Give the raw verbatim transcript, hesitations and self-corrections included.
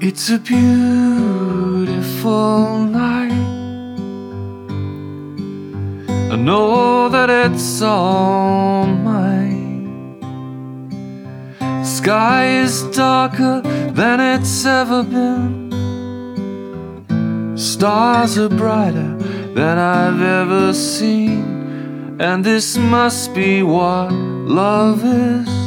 It's a beautiful night. I know that it's all mine. Sky is darker than it's ever been. Stars are brighter than I've ever seen. And this must be what love is.